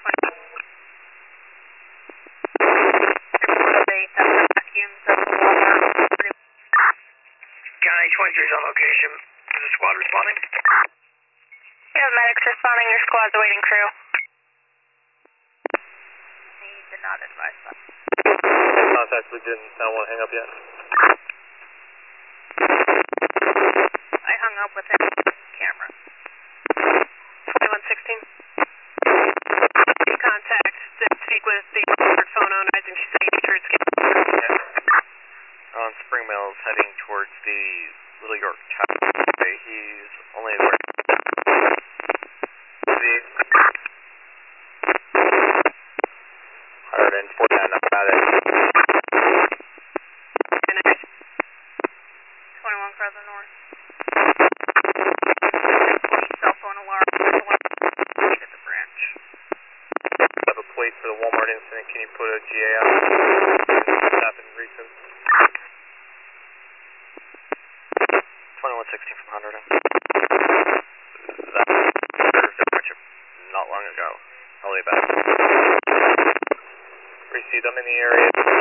County 23's on location. Is the squad responding? Yeah, medics responding. Your squad's awaiting crew. He did not advise that. Contact, we didn't. I don't want to hang up yet. I hung up with him. Camera. 2116. Contact. Speak with the phone owner. I think she's saying insurance. On Spring Mills, heading towards the Little York Tower. He's only there. The 149, not bad. 21 further north. Cell phone alarm. At the branch. I have a plate for the Walmart incident. Can you put a GA out? What happened recent? 2116 from 100. That was not long ago. Probably about. Received them in the area.